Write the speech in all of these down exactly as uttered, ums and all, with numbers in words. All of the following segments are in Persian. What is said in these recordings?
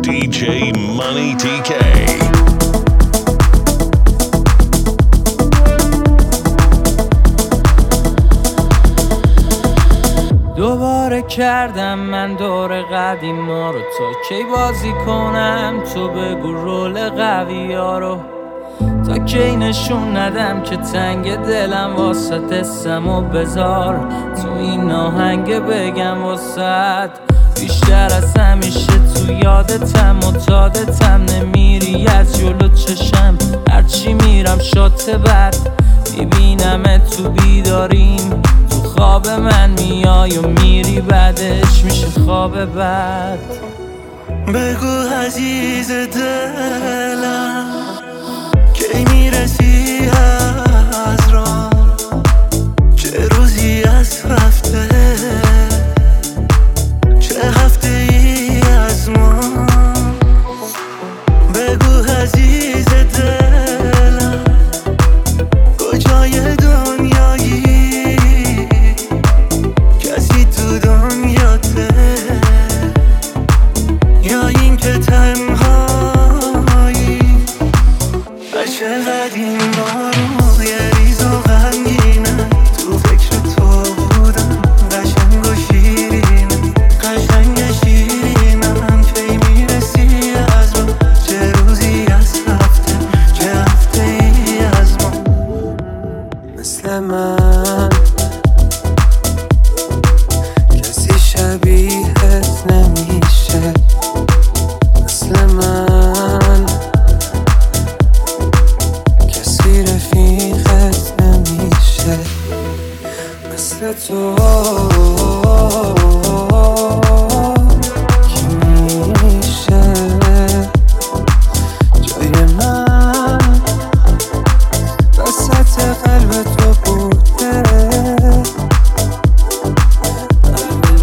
دی جی Money تی کی. دوباره کردم من دور قدیما رو، تا کی بازی کنم تو بگو رول قوی ها رو، تا کی نشون ندم که تنگ دلم واسه دستم و بذار تو این آهنگ بگم واسه بیشتر از همیشه تو یادتم و تادتم، نمیری از جلو چشم هرچی میرم شات بد میبینم تو بیداریم، تو خواب من میای و میری بعدش میشه خواب بد. بگو عزیز دلم کی میرسی از راه، چه روزی از هفته چه هفته ای از ما. بگو عزیز دلم کجای دنیایی، کسی تو دنیاته یا این که تنهایی. چقدر این بارو یه ریز و غمگینه، تو فکر تو بودم قشنگ و شیرینه، قشنگ شیرینم کی میرسی از رو، چه روزی از هفته چه هفته ای از ما. مثل من کسی شبیهت نمیشه، مثل من کسی رفیقت نمیشه، مثل تو کی میشه جای من وسط قلب تو بوده، قلب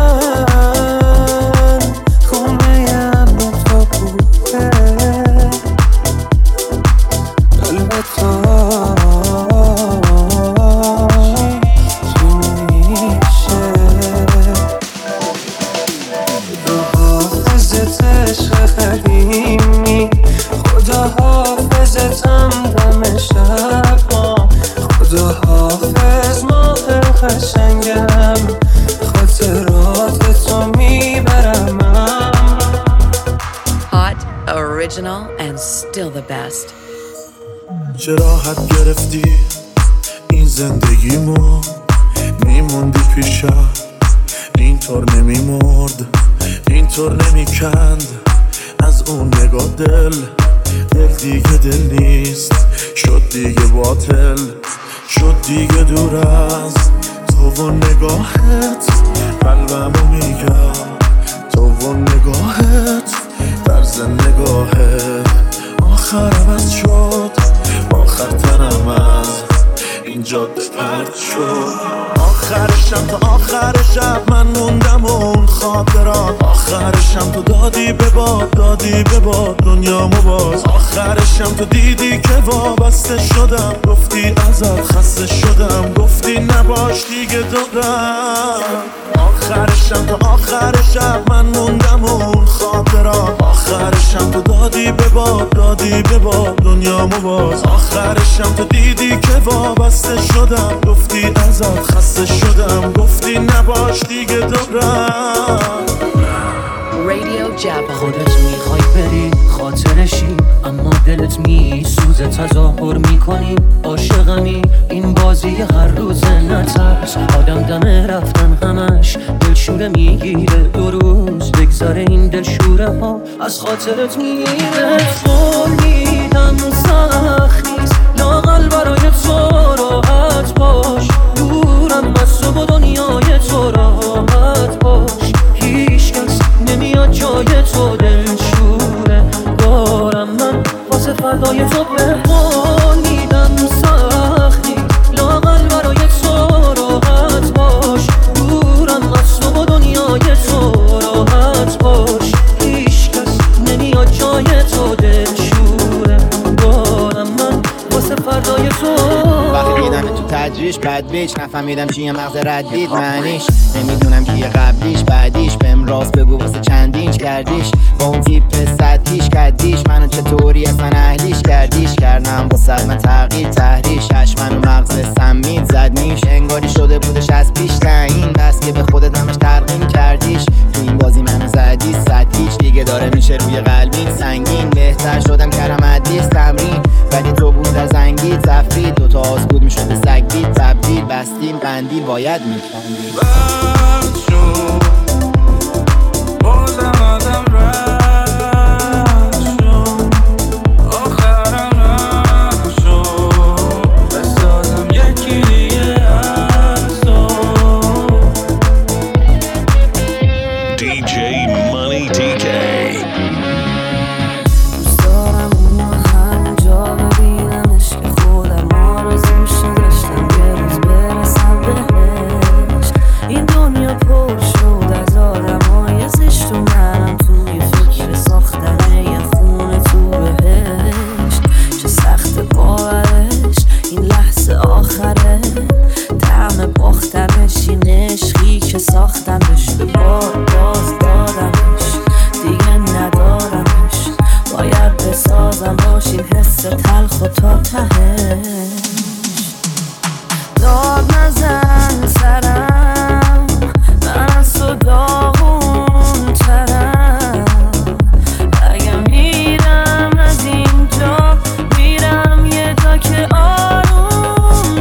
من خونه امن تو بوده، قلب تو چی میشه. رو حافظت عشق قدیمی، خدا حافظتم دم شب ما، خدا حافظ ماه قشنگم، خاطرات تو میبرم. Hot, original, and still the best. چه راحت گرفتی این زندگیمو، میموندی پیشم اینطور نمیمرد اینطور نمیکند از اون نگاه، دل دل دیگه دل نیست، شد دیگه باطل، شد دیگه دور از تو و نگاهت، قلبمو میگم تو و نگاهت، طرز نگاهت آخرم از شد، آخر تنم از این جاده پرد شد. آخرشم تا آخر شب من موندم و اون خاطرات، آخرشم تو دادی به باد دادی به باد دنیامو باز، آخرشم تو دیدی که وابسته شدم، گفتی ازت خسته شدم، گفتی نباش دیگه دورم. آخرشم تا آخر شب من موندم و اون خاطرات، آخرشم تو دادی به باد دادی به باد دنیامو باز، آخرشم تو دیدی که وابسته شدم، گفتی ازت خسته شدم، گفتی نباش دیگه دورم. Radio Java. خودت میخوای بری خاطرشی، اما دلت میسوزه تظاهر میکنی عاشقمی، این بازی هر روز نترس، آدم دم رفتن همش دلشوره میگیره، دو روز بگذاره این دلشوره ها از خاطرت میره. فهمیدم سخت نیست لااقل برای تو راحت باش، دورم از تو و دنیای تو راحت باش، هیچ کس نمیاد جای تو دلشوره دارم من واسه فردای تو، بمانیدم سختی لااقل برای تو راحت باش، دورم از تو و دنیای تو راحت باش، هیچ کس نمیاد جای تو دلشوره دارم من واسه فردای تو. وقتی دیدم تو تجریش بد بیچ نفهمیدم چیه مغز ردید معنیش، نمیدونم کیه قبلیش بعدیش، بهم راست بگو واسه چندینچ کردیش با اون تیپ سطحیش کردیش منو چطوری اصلا اهلیش کردیش کردم با صدمه تغییر تحریش هش منو مغز سمید زد میش انگاری شده بودش از پیش تعیین بس که به خودت همش ترقیم کردیش تو این بازی منو زدی سطحیش دیگه داره میشه روی قلبین سنگین بهتر شدم کردم عدیس تمرین ولی تو بود از انگی تفرید دوتا آز بود میشد به سگ بید تبدیل بستیم قندیل باید میکندیم بد شد بازم آدم رد شد آخرم رد شد بسازم یکی دیگه از تو دی جی Money دی کی. دوست دارم اونو همونجا ببینمش که خودم آرزوشو داشتم یه روز برسم بهش این دنیا پر شد از آدمای زشت و منم توی فکر ساختن یه خونه تو بهشت چه سخت باورش این لحظه آخره طعم باختنش این عشقی که ساختمش به باد باز دادمش دیگه ندارمش باید بسازم باش این حس تلخ و تا تهش داد نزن سرم من از تو داغون ترم اگه میرم از اینجا میرم یه جا که آروم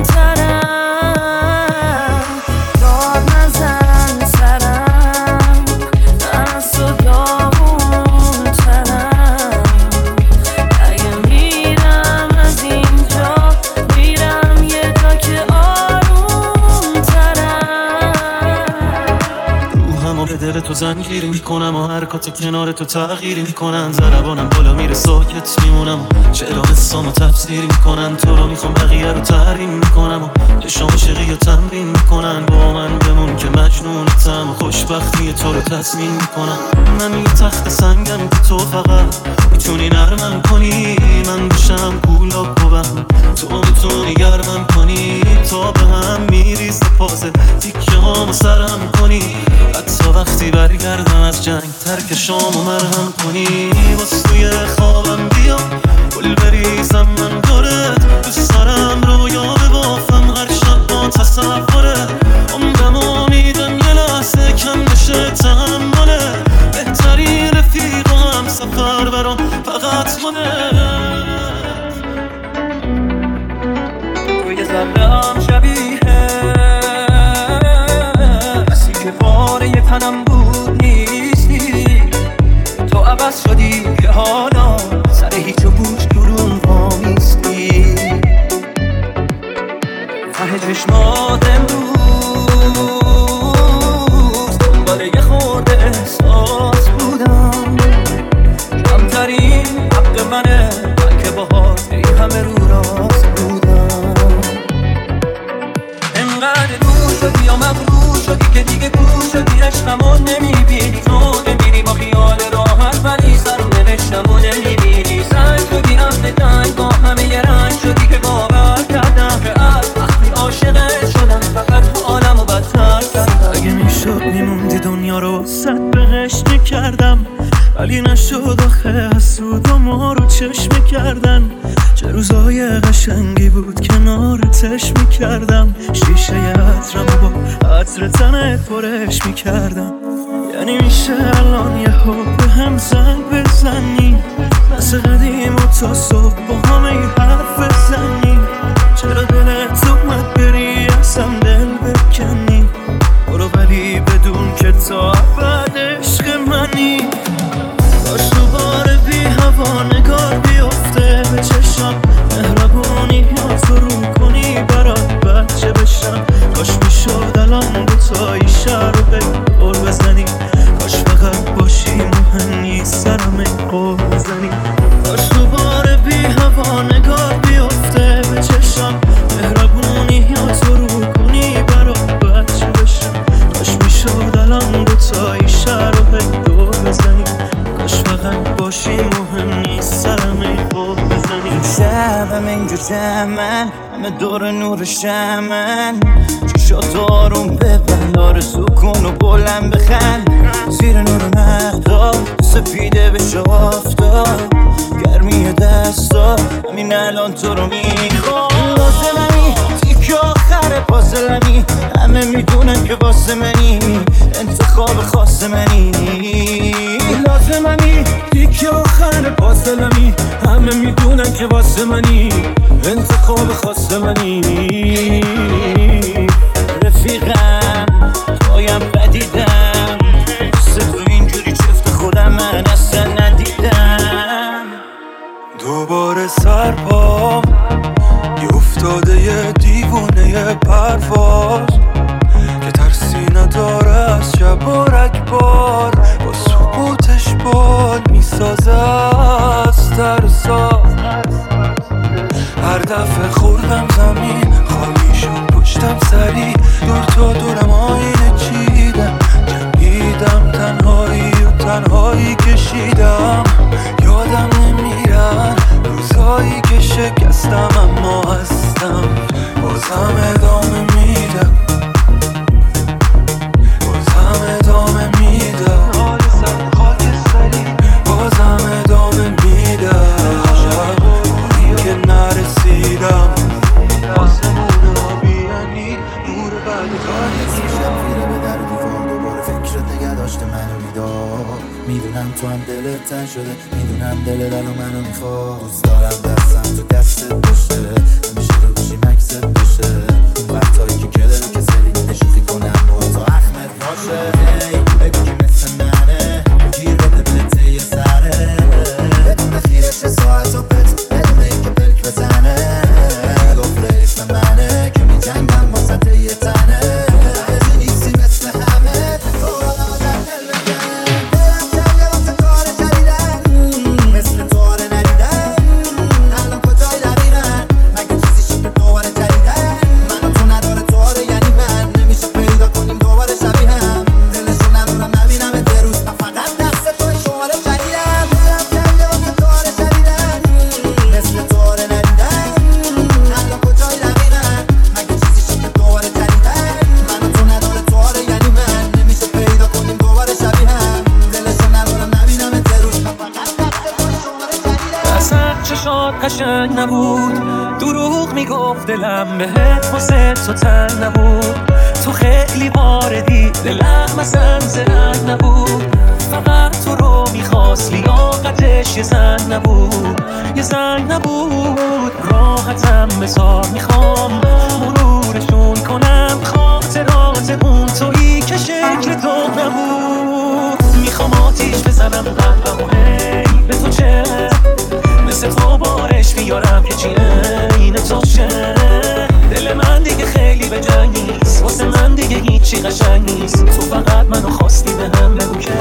ترم داد نزن سرم من از تو داغون ترم اگه میرم از اینجا میرم یه جا که آروم ترم روحمو به دل تو زنگیری میکنم و حرکات کنار تو تغییری میکنن ضربانم بالا میره ساکت میمونم و چرا قصامو تفسیری میکنن تو رو میخوام بقیه رو تحریم میکنم و عشق عاشقی رو تمرین میکنن با من بمون که مجنونتم و خوشبختی تو رو تضمین میکنم من یه تخت سنگم که تو فقط میتونی نرمم کنی من بشم گولاب و بهم تو میتونی گرمم کنی تا به هم میریزه پازه تیکه هامو سرم کنی حتی وقتی برگردم از جنگ ترک شامو مرهم کنی باز توی خوابم بیا گل بریزم من دورت دوست دارم رویا ببافم هر شب با تصوره عمرم امیدم یه لحظه کم نشه تحمله بهترین رفیقا هم سفر برام فقط مونه توی ذره هم شبیه کسی که باره یه تنم بود نیستی تو عوض شدی که حالا سر هیچ و پوچ درون آمیستی ته چشمات امروز دنباله یه خورده احساس بودم کمترین حق منه من که باهات ای همه رو راست بودم انقدر دور شدی یا مغرور شدی که دیگه کور شدی عشقمو نمیبینی تو نمیری با خیال راحت ولی سرو نوشتمو نمیبینی سنگ شدی رفته تنگ با همه یه رنگ شدی که باور کردم که از وقتی عاشقت شدم فقط حالمو بدتر کردم اگه میشد میموندی دنیا رو صد بهشت میکردم ولی نشد آخه حسود و ما رو چشم کردن چه روزای قشنگی بود کنارتش میکردم شیشه عطرم و با عطر تنت پرش میکردم یعنی میشه الان یه حب به هم زنگ بزنی مثل قدیم و تا صبح با همه ای حرف بزنی چرا دلت اومد بری ازم دل بکنی برو ولی بدون که تا ابد عشق منی کاش دوباره بی هوا نگار بیفته به چشم مهربونی یا تو رو کنی برات بچه بشم کاش میشد الان دوتایی شهر رو به قول بزنی کاش فقط باشی مهم نیست سرم قول بزنی کاش دوباره بی هوا نگار بیفته به چشم مهربونی یا تو رو کنی برات بچه بشم کاش میشد الان دوتایی شهر رو به قول بزنی کاش فقط باشی مهم نیست سرم قول بزنی این شبم اینجا جمعن همه دور نور شمن چشات آروم ببند آرزو کن و بلند بخند زیر نور مهتاب الان تو رو میخوام. لازممی تیک آخر پازلمی، همه میدونن که واسه منی، انتخاب خاص منی. لازممی تیک آخر پازلمی، همه میدونن که واسه منی، انتخاب خاص منی. رفیقم پایم بدیدم، سه تو اینجوری چفت خودم من اصلا ندیدم. دوباره سرپام یه افتاده یه دیوونه یه پرواز که ترسی نداره از شب و رگبار، با سکوتش بال میسازه از ترسا. هر دفعه خوردم زمین خالی شد پشتم سری، دور تا دورم آینه چیدم، جنگیدم تنهایی و تنهایی کشیدم. یادم نمیرن روزایی که شکستم اما هستم، بازم ادامه میدم، بازم ادامه میدم، بازم ادامه میدم. این که نرسیدم آسمون آبیانی نور بعد کاری شب خیره به در و دیوار، دوباره فکرت نگه داشته منو بیدار. میدونم تو هم دلت تن شده، میدونم دل دلو منو میخواد. دوست دارم دستم تو دستت باشه، همیشه رو گوشی مکست باشه. اون وقتایی که کلر رو کسلی نشوخی کنم با تو اخمت باشه. هی بگو که مثل منه، گیر بده بلته یه سره، بدون خیرش ساعت و پت، بدون این که بلک بزنه. گفت ریف منه که می جنگم با سطح یه تنه، تو نیستی مثل همه، تو آدم و در دل بگن. دلم کرده واسه کار جدیدن، مثل تو آره ندیدن. الان کجای دقیقن، مگه چیزی شده دوباره جدیدن. من و تو نداره تو آره یعنی من، نمیشه پیدا کنیم دوباره شبیه هم. دلشو ندارم نبینم ده روز، من فقط دست توی شماره جدیدم. دلم کرده واسه کار جدیدن، مثل تو آره ندیدن. الان کجای دقیقن، مگه چیزی شده دوباره جدیدن. من و تو نداره تو آره یعنی من، نمیشه پیدا کنیم دوباره شبیه هم. دلشو ندارم نبینم ده روز، من فقط دست توی شماره جدیدم. اصلا چشات قشنگ نبود، دروغ میگفت دلم بهت واسه تو تنگ نبود. تو خیلی واردی دلم مثلا زرنگ نبود، فقط تو رو میخواست لیاقتش یه زنگ نبود، یه زنگ نبود. راحتم بذار میخوام مرورشون کنم، خاطرات اون تویی که شکل تو نبود. میخوام آتیش بزنم قلبم و هی به تو چه، مثل تو بارش بیارم که چیه این تو چه. دل من دیگه خیلی به جنگ نیست، واسه من دیگه هیچی قشنگ نیست. تو فقط منو خواستی به هم بگو که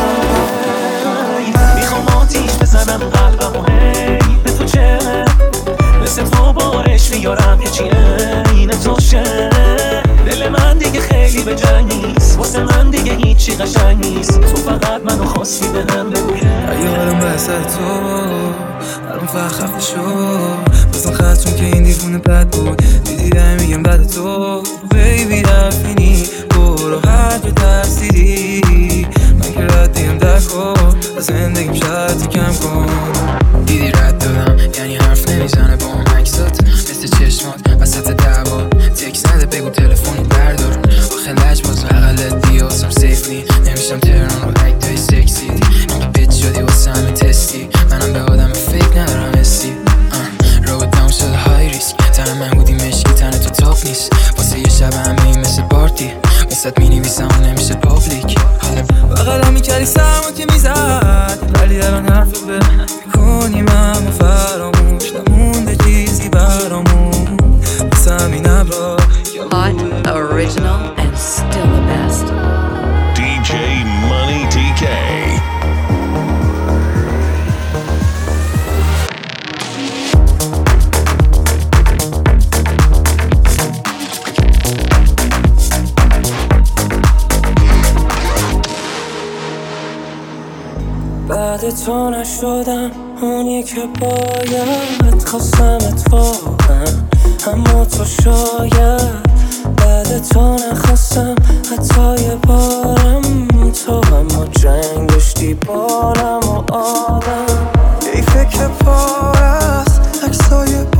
میخوام آتیش بزنم قلبم و هی به تو چه، مثل تو بارش بیارم که چیه این تو چه. دل من دیگه خیلی به جنگ نیست، واسه من دیگه هیچی قشنگ نیست. تو فقط منو خواستی به هم بگو که اگه حالم بسر تو الان فقط خفته شو، بازم خستون که این دیوونه بد بود. دیدیدم میگم بد تو بیبی رفینی، برو هر جا ترسیدی. من که ردیم در کن از زندگیم شرطی کم کن. دیدی رد دادم یعنی حرف نمیزنه با هم عکسات، مثل چشمات وسط دعوا تکس نده بگو تلفنو بردار. آخه لج باز اقلت بیاسم سیف نی، نمیشم تهران رو اکتای سکسی. اینکه بیت شدی واسه همه تستی، منم به آدم فکر ندارم استی. رو داون شده های ریسک، تنم من بودی مشکی تنه تو تاپ نیست. واسه یه شب همه این مثل پارتی، واسه می نویسم و نمیشه پابلیک. بغلم میکردی سرما که میزد، ولی الان حرف به میکنیم اما فراموش نمونده چیزی برامون. واسه همین ابرا Hot, original, and still the best. دی جی Money دی کی. بعد تو نشدم اونی که باید، خواستم اتفاقا اما تو شاید. بعد تو نخواستم حتی یه بارم، تو اما جنگ داشتی بارم و آدم. یه فکر پار است عکسای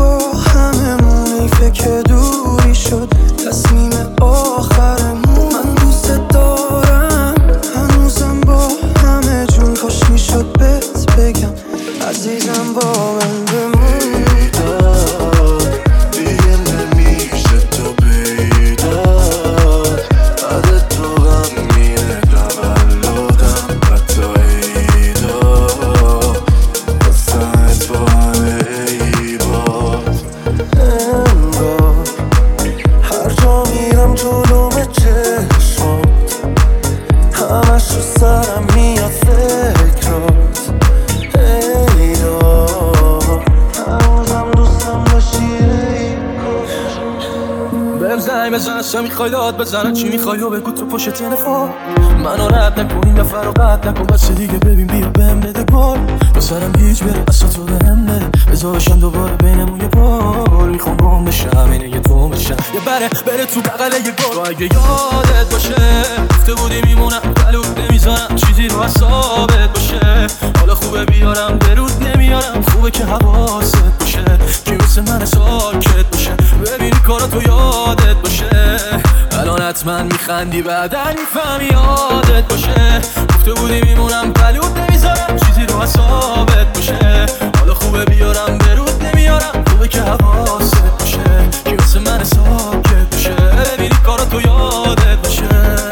چه میخوای داد بزنن چی میخوای و بگو تو پشت تلفن منو رد نکن این دفعه رو قد نکن بس دیگه ببین بیا بهم بده گل با سرم هیچ بره اصلا تو بهم بده بذار بشم دوباره بینمون یه بار میخوام گم بشم اینه یه تو بشم یه بره بره تو بغل یه گل تو اگه یادت باشه گفته بودی میمونم بلود نمیزنم چیزی رو حسابت باشه حالا خوبه بیارم درود نمیارم خوبه که حواست باشه که واسه من ساکت باشه ببینی کارا تو یادت باشه الان حتما میخندی بعدا میفهمی یادت باشه گفته بودی میمونم بلود نمیذارم چیزی رو حسابت باشه حالا خوبه بیارم درود نمیارم خوبه که حواست باشه که واسه من ساکت باشه ببینی کارا تو یادت باشه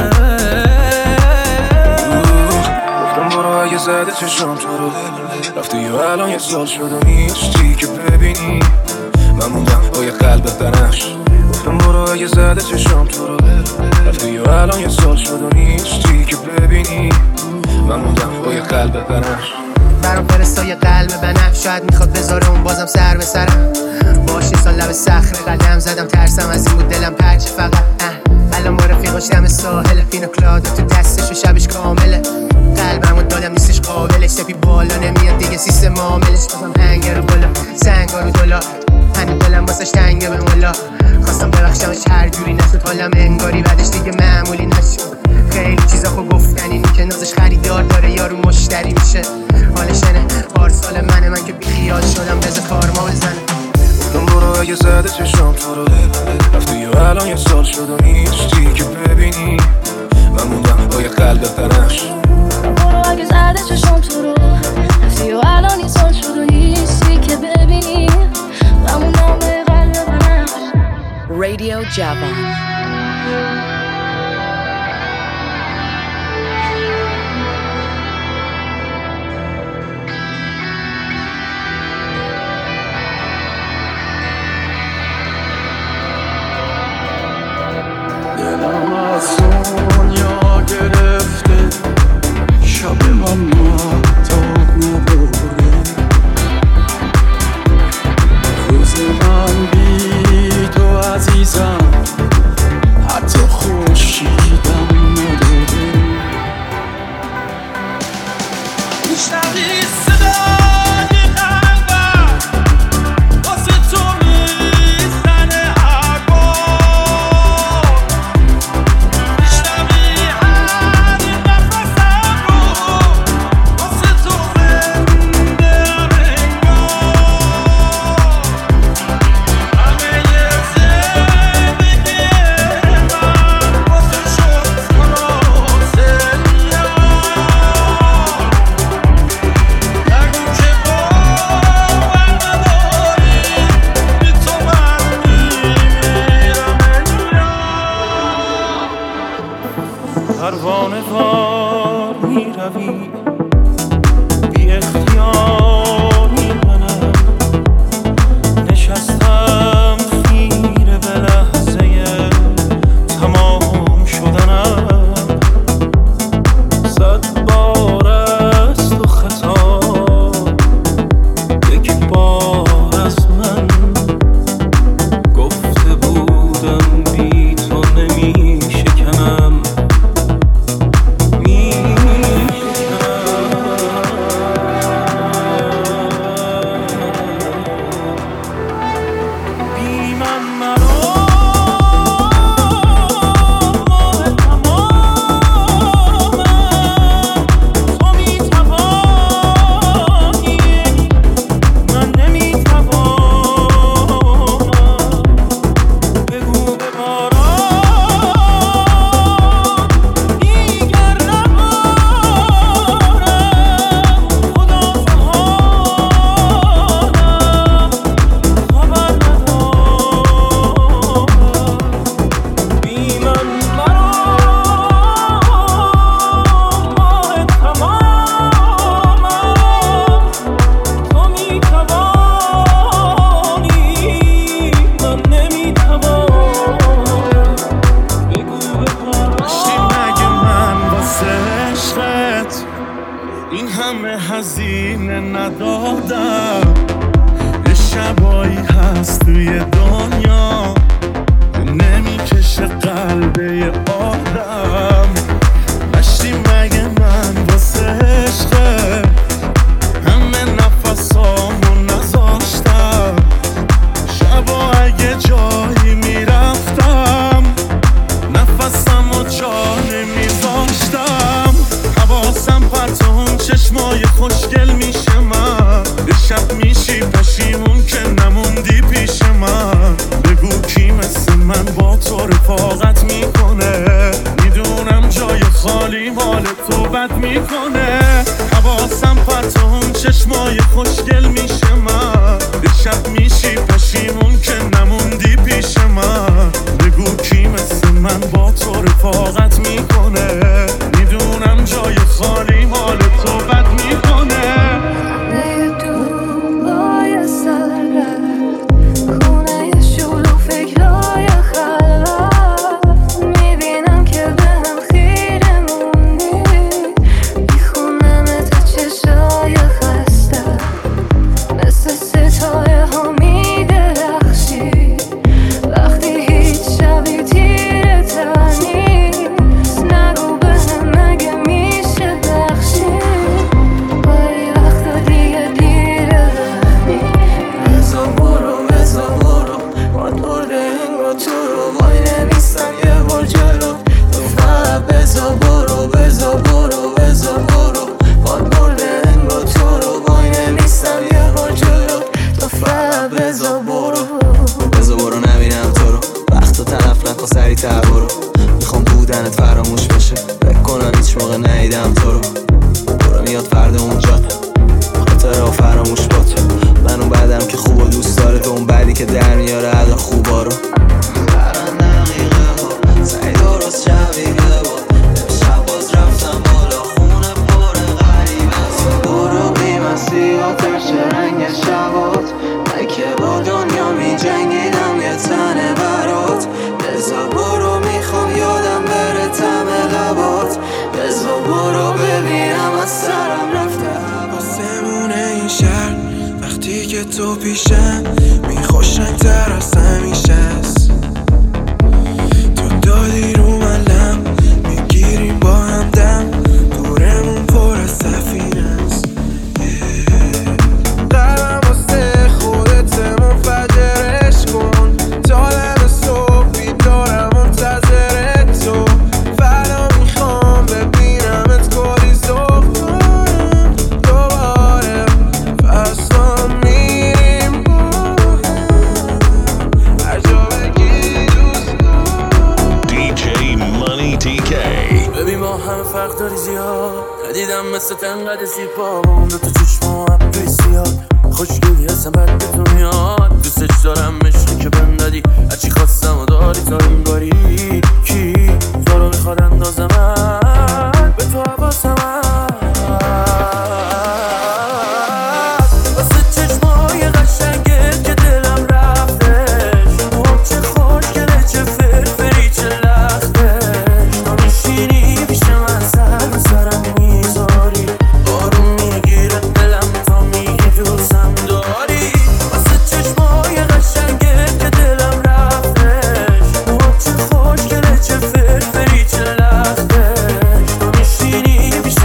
گفتم برو اگه زده چشم تو رو رفتی و الان یه سال شد و نیستی که ببینی من موندم با یه قلب بنفش گفتم برو اگه زده چشم تو رو رفتی و الان یه سال شد و نیستی که ببینی من موندم با یه قلب بنفش برام فرستا یه قلب بنفش شاید میخواد بذاره اون بازم سر به سرم باش این سال لب صخره قدم زدم ترسم از این بود دلم پرچ فقط الان با رفیقاش دم ساحل پینوکلادا تو دستش و شبش کامله قلبمو دادم نیستش قابلش سپی بالا نمیاد دیگه سیستم عاملش بازم هنگر رو بالا سنگا رو دلا هنو دلم واسش تنگه به مولا خواستم ببخشمش هر جوری نشد حالم انگاری بعدش دیگه معمولی نشد خیلی چیزا خو گفتنی این که نازش خریدار داره یارو مشتری میشه حالشنه پارسال منه من که بیخیال شدم بذار کارما بزنه گفتم برو اگه زده چشم تو رو رفتی و الان یه سال شد و نیستی که ببینی من موندم با یه قلب بنفش برو اگه زده چشم تو رو رفتی و الان یه سال شد و نیستی که ببینی من موندم با یه قلب بنفش Radio Java. دلم از دنیا گرفته شب من مهتاب نباره روز من بی تو عزیزم حتی خورشیدم نداره میشنوی صدای قلبم واسه تو میزنه هر بار میشنوی هر نفسم رو واسه تو زنده انگار همه یه زندگی من واسه شد خلاصه نیام نگو که باور نداری بی تو من میمیرم انگار پروانه وار میروی بی اختیاری منم نشستم خیره به لحظه تمام شدنم صد بار است و خطا یک بار از من گفته بودم بی تو نمی شکنم می بی من مرا ماه تمامم تو می توانی من نمی توانم بگو به باران دیگر نبارم خدا سبحانم خبر ندارم بی من مرا ماه تمامم تو می توانی من نمی توانم بگو به داشتی مگه من واسه عشقت این همه هزینه ندادم یه شبایی هست توی دنیا که نمی میکشه قلبه آدم. نشتی مگه من واسه عشقه همه نفسامو نذاشتم. شبا اگه جایی میرفتم نفسمو جا نمیذاشتم. حواسم پرت اون چشمای خوشگل میشه من. به شب میشی پشیمون که نموندی پیش من. بگو کی مثل من با تو رفاقت میکنه. میدونم جای خالی مال تو بد میکنه. حواسم پرت اون چشمای خوشگل میشه من. به شب میشی پشیمون که نموندی پیش من. بگو کی مثل من با تو رفاقت میکنه. میدونم جای خالی مال تو بد میکنه. تو پیشم میخوشن تر از همیشه است. تو دادی رو من لم میگیریم با هم دم. دورمون پر از سفینه است. قلبم واسه خودت منفجرش کن. تا دم صبح بیدارم منتظر تو. فردا میخوام ببینمت کلی ذوق کنم دوباره. فصلا میریم هر جا بگی دوست دارم. دی جی Money تی کی. ببین ما همه فرق داری زیاد. ندیدم مثل تنقد زیبا با اون دو تا چشم و ابروی زیاد. خوشگلی هستم بد به تو میاد. دوستش دارم عشقی که بهم دادی. هرچی خواستم و داری تا انگاری. کی تو رو میخواد اندازه من به تو حواسم واسه چشمای قشنگت که دلم رفتش. موام چه خوشگله چه فرفری چه لختش. تا میشینی پیش من سر به سرم میذاری. آروم میگیره دلم تا میگی دوستم داری. واسه چشمای قشنگت که دلم رفتش. موام چه خوشگله چه فرفری چه لختش. تا میشینی پیش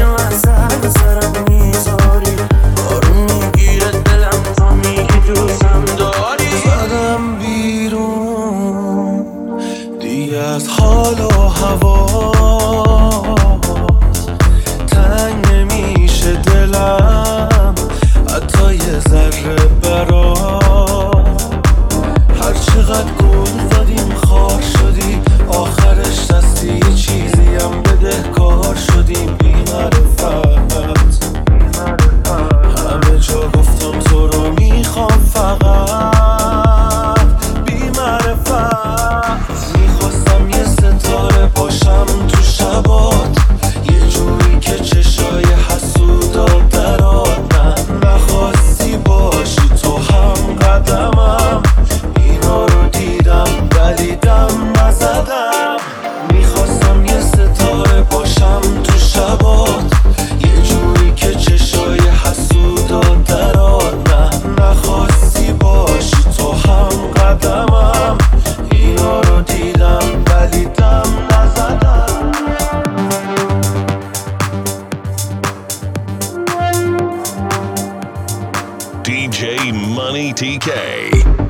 Money تی کی.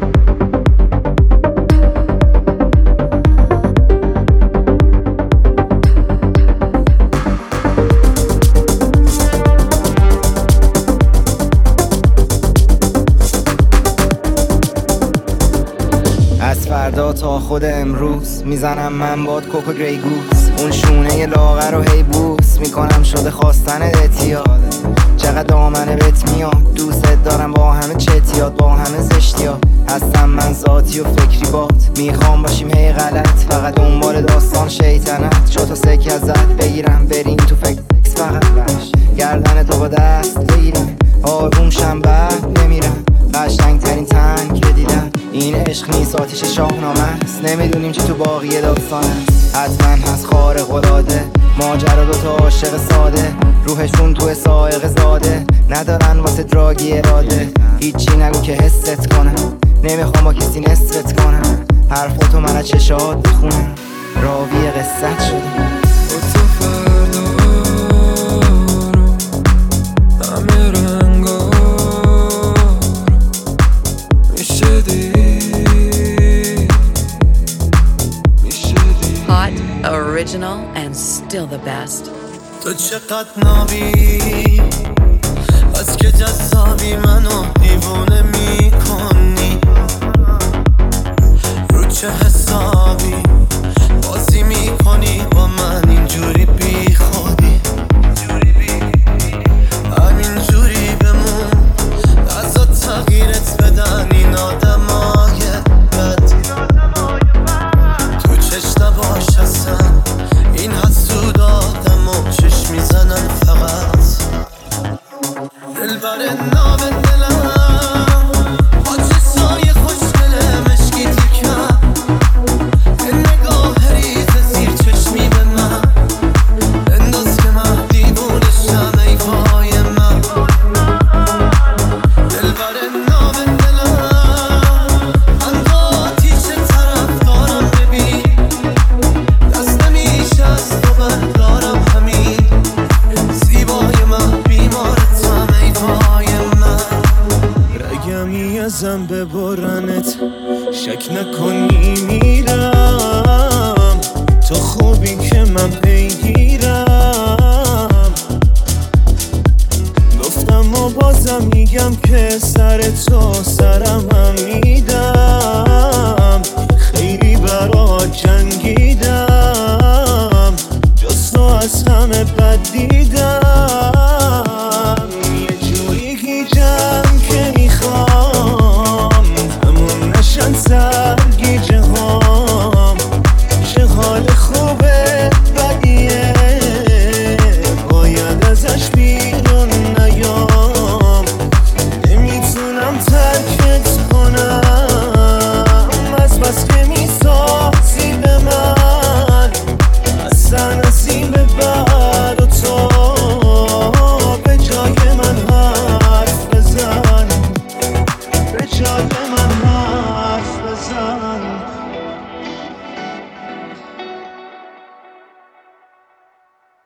از فردا تا خود امروز میزنم من باد کوکو گری گوز، اون شونه لاغر رو هی بوس میکنم شده خواستن اتیاد. چقدر دامنه بهت میاد، دوست دارم با همه چتیات، با همه زشتیات. هستم من ذاتی و فکری بات، میخوام باشیم هی غلط، فقط دنبال داستان شیطنت. شو تا سکی ازت بگیرم بریم تو فکر فقط بش، گردن تو با دست بگیرم آروم شم بعد بمیرم. قشنگ ترین تنگ که دیدم این عشق نیست آتیش شاهنامه است، نمیدونیم چی تو باقی داستان است. حتما هست خارق العاده، ماجرا دوتا عاشق ساده، روحشون تو سائق زاده، ندارن واسه دراگی اراده. هیچی نگو که حست کنم، نمیخوام با کسی نصفت کنم، حرفاتو من از چشات بخونم، راوی قصت شدم. Hot, original, and still the best. تو چقدر نابی از که جذابی منو دیوونه میکنی، رو چه حسابی بازی میکنی با من اینجوری بی خودی. همینجوری بمون ازا تغییرت بدن این آدمای بد، تو چشت نباش اصلا این حسود آدم و چشم میزنن فقط. دلبر نام دلم با چشای خوشگله مشکی تیکم، نگاه ریز زیر چشمی به من انداز که من دیوونشم ای وای من. دلبر نام دلم من با آتیش طرف دارم ببین، دست نمیشه از تو بردارم همین، زیبای من بیمارتم ای وای من. رگمی ازم ببرنت شک نکنی میرم، تو خوبی که من پیگیرم. گفتم و بازم میگم که سر تو سرم هم میدم، خیلی برات جنگیدم، جز تو از همه بد دیدم.